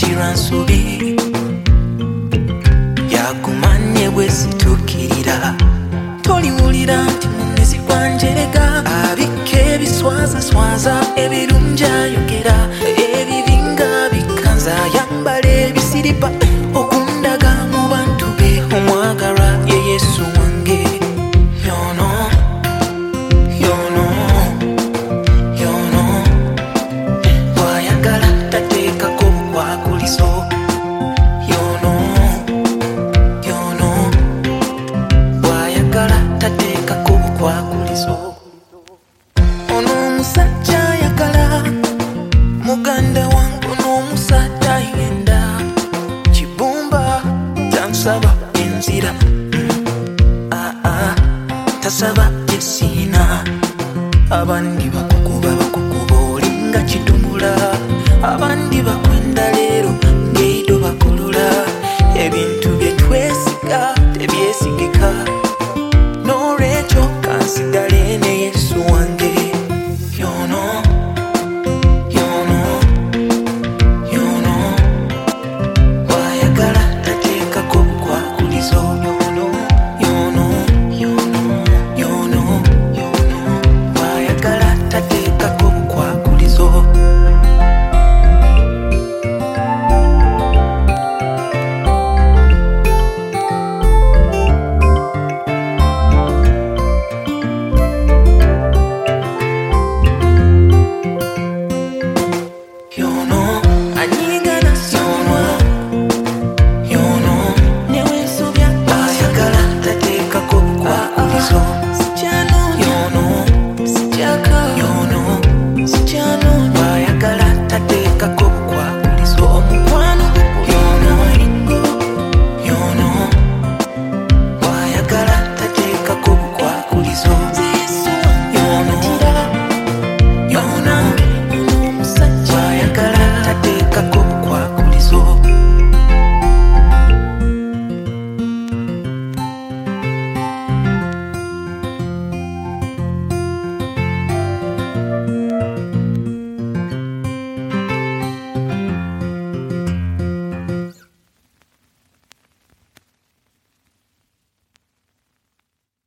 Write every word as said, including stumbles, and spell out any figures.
Tiransubi Yagumanye bwesitukirira Toliwulira nti munezi gwanjerega abike biswaza swaza ebirungi ayogera ebibinga bikanza yambale ebisiripa okundaga mu bantu be omwagalwa ye Yesu wange yono yono yono bwayagala tateekako bukwakulizo yono yono bwayagala tateekako bukwakulizo ono omusajja ayagala muganda wange ono omusajja yenda kibumba tansaba enzira ah ah tasaba esina abandi bakukuba bakukuba olinga kitumula abandi bakwenda leero ngeido bakulula ebintu